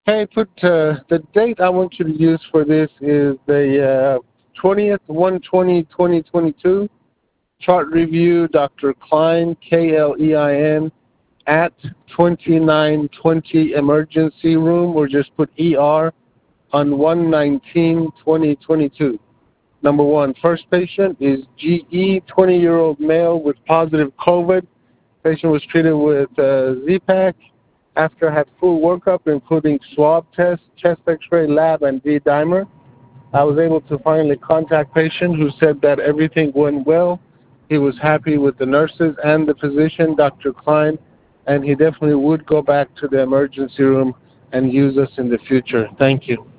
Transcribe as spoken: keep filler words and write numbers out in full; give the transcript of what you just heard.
Hey, put uh, the date I want you to use for this is the uh, twentieth, one twenty, twenty twenty-two. Chart review, Doctor Klein, K L E I N, at twenty-nine twenty emergency room, or just put E R on one nineteen twenty twenty-two. Number one, first patient is G E, twenty-year-old male with positive COVID. Patient was treated with uh, Z-Pak. After I had full workup, including swab test, chest X-ray, lab, and D-dimer, I was able to finally contact patient who said that everything went well. He was happy with the nurses and the physician, Doctor Klein, and he definitely would go back to the emergency room and use us in the future. Thank you.